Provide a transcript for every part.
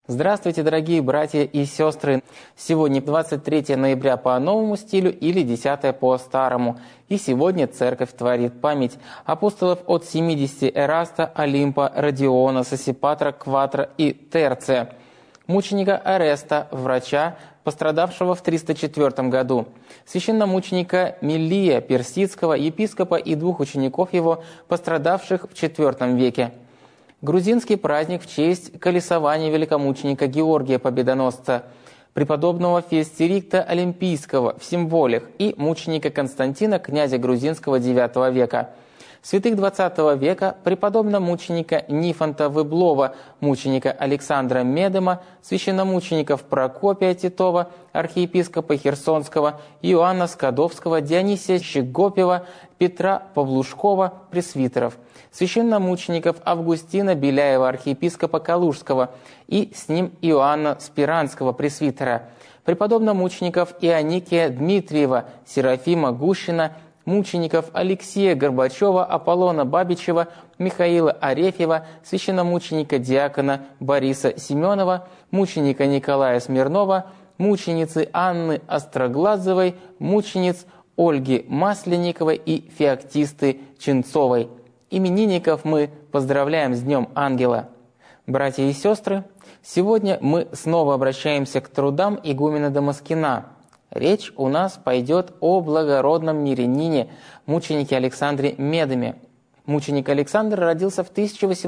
Здравствуйте, дорогие братья и сестры! Сегодня 23 ноября по новому стилю или 10 по старому. И сегодня Церковь творит память апостолов от 70 Эраста, Олимпа, Родиона, Сосипатра, Кватра и Терция, мученика Ареста, врача, пострадавшего в 304 году, священномученика Мелия Персидского, епископа и двух учеников его, пострадавших в IV веке. Грузинский праздник в честь колесования великомученика Георгия Победоносца, преподобного Фессирикта Олимпийского в Символях и мученика Константина, князя грузинского IX века. Святых XX века преподобно-мученика Нифонта Выблова, мученика Александра Медема, священномучеников Прокопия Титова, архиепископа Херсонского, Иоанна Скадовского, Дионисия Щегопева, Петра Павлушкова, пресвитеров, священномучеников Августина Беляева, архиепископа Калужского, и с ним Иоанна Спиранского, пресвитера, преподобно-мучеников Ионикия Дмитриева, Серафима Гущина, мучеников Алексея Горбачева, Аполлона Бабичева, Михаила Арефьева, священномученика-диакона Бориса Семенова, мученика Николая Смирнова, мученицы Анны Остроглазовой, мучениц Ольги Масленниковой и феоктисты Ченцовой. Именинников мы поздравляем с Днем Ангела. Братья и сестры, сегодня мы снова обращаемся к трудам игумена Дамаскина. Речь у нас пойдет о благородном мирянине, мученике Александре Медеме. Мученик Александр родился в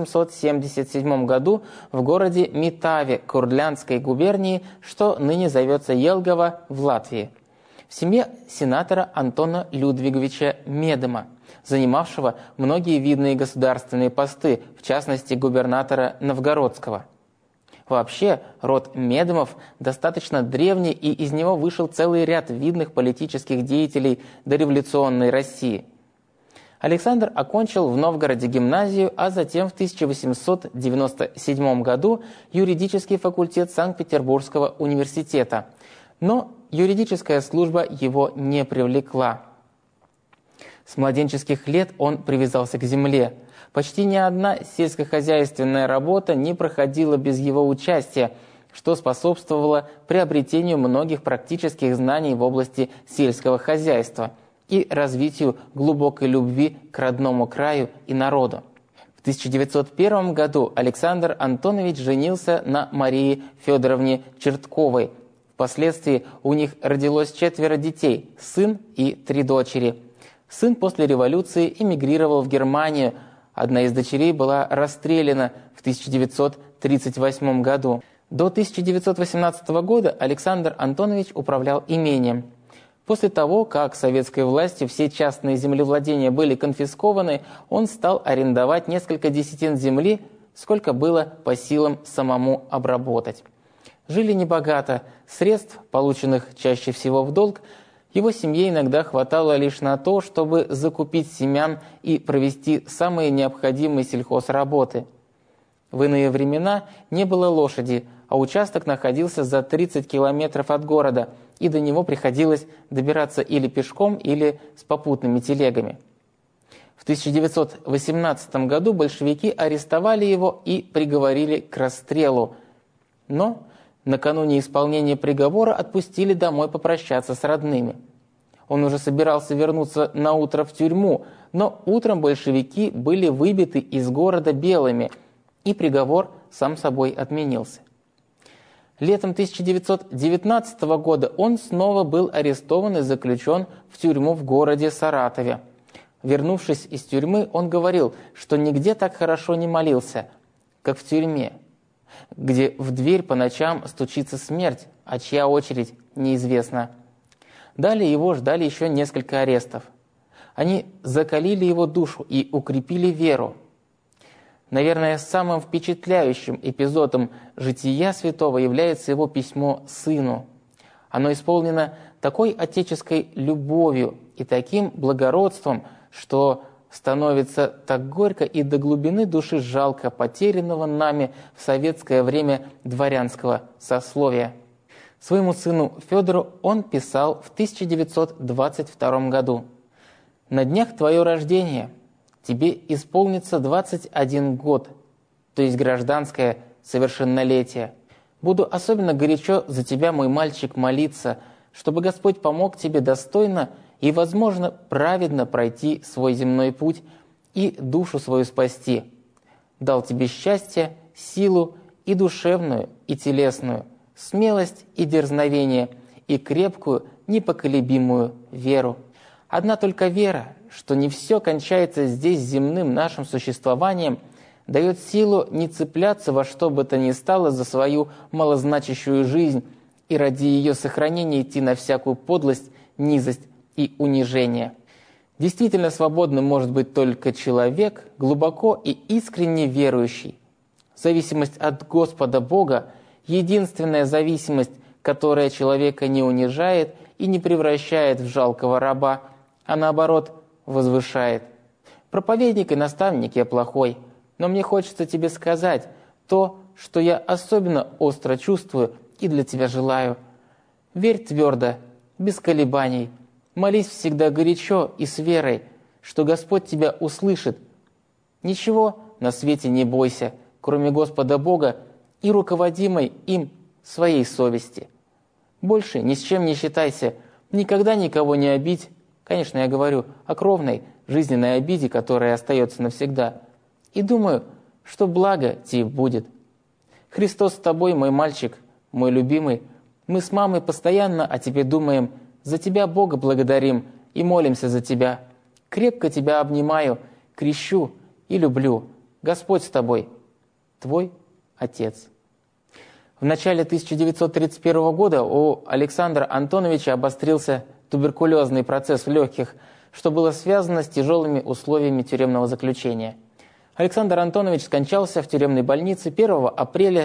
1877 году в городе Митаве Курляндской губернии, что ныне зовется Елгово в Латвии, в семье сенатора Антона Людвиговича Медема, занимавшего многие видные государственные посты, в частности губернатора Новгородского. Вообще, род Медемов достаточно древний, и из него вышел целый ряд видных политических деятелей дореволюционной России. Александр окончил в Новгороде гимназию, а затем в 1897 году юридический факультет Санкт-Петербургского университета. Но юридическая служба его не привлекла. С младенческих лет он привязался к земле. Почти ни одна сельскохозяйственная работа не проходила без его участия, что способствовало приобретению многих практических знаний в области сельского хозяйства и развитию глубокой любви к родному краю и народу. В 1901 году Александр Антонович женился на Марии Федоровне Чертковой. Впоследствии у них родилось 4 детей, сын и 3 дочери. Сын после революции эмигрировал в Германию. Одна из дочерей была расстреляна в 1938 году. До 1918 года Александр Антонович управлял имением. После того, как советской властью все частные землевладения были конфискованы, он стал арендовать несколько десятин земли, сколько было по силам самому обработать. Жили небогато, средств, полученных чаще всего в долг, его семье иногда хватало лишь на то, чтобы закупить семян и провести самые необходимые сельхозработы. В иные времена не было лошади, а участок находился за 30 километров от города, и до него приходилось добираться или пешком, или с попутными телегами. В 1918 году большевики арестовали его и приговорили к расстрелу, но накануне исполнения приговора отпустили домой попрощаться с родными. Он уже собирался вернуться наутро в тюрьму, но утром большевики были выбиты из города белыми, и приговор сам собой отменился. Летом 1919 года он снова был арестован и заключен в тюрьму в городе Саратове. Вернувшись из тюрьмы, он говорил, что нигде так хорошо не молился, как в тюрьме, где в дверь по ночам стучится смерть, а чья очередь неизвестна. Далее его ждали еще несколько арестов. Они закалили его душу и укрепили веру. Наверное, самым впечатляющим эпизодом жития святого является его письмо сыну. Оно исполнено такой отеческой любовью и таким благородством, что становится так горько и до глубины души жалко потерянного нами в советское время дворянского сословия. Своему сыну Федору он писал в 1922 году: «На днях твое рождение, тебе исполнится 21 год, то есть гражданское совершеннолетие. Буду особенно горячо за тебя, мой мальчик, молиться, чтобы Господь помог тебе достойно и, возможно, праведно пройти свой земной путь и душу свою спасти. Дал тебе счастье, силу и душевную, и телесную, смелость и дерзновение, и крепкую, непоколебимую веру. Одна только вера, что не все кончается здесь земным нашим существованием, дает силу не цепляться во что бы то ни стало за свою малозначащую жизнь и ради ее сохранения идти на всякую подлость, низость и унижение. Действительно свободным может быть только человек, глубоко и искренне верующий. Зависимость от Господа Бога – единственная зависимость, которая человека не унижает и не превращает в жалкого раба, а наоборот возвышает. Проповедник и наставник я плохой, но мне хочется тебе сказать то, что я особенно остро чувствую и для тебя желаю. Верь твердо, без колебаний, молись всегда горячо и с верой, что Господь тебя услышит. Ничего на свете не бойся, кроме Господа Бога и руководимой им своей совести. Больше ни с чем не считайся, никогда никого не обидь. Конечно, я говорю о кровной, жизненной обиде, которая остается навсегда. И думаю, что благо тебе будет. Христос с тобой, мой мальчик, мой любимый. Мы с мамой постоянно о тебе думаем, за тебя Бога благодарим и молимся за тебя. Крепко тебя обнимаю, крещу и люблю. Господь с тобой. Твой Отец. В начале 1931 года у Александра Антоновича обострился туберкулезный процесс в легких, что было связано с тяжелыми условиями тюремного заключения. Александр Антонович скончался в тюремной больнице 1 апреля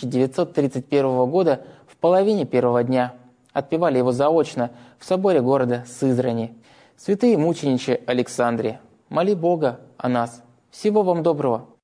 1931 года в половине первого дня. Отпевали его заочно в соборе города Сызрани. Святые мученичи Александре, моли Бога о нас. Всего вам доброго.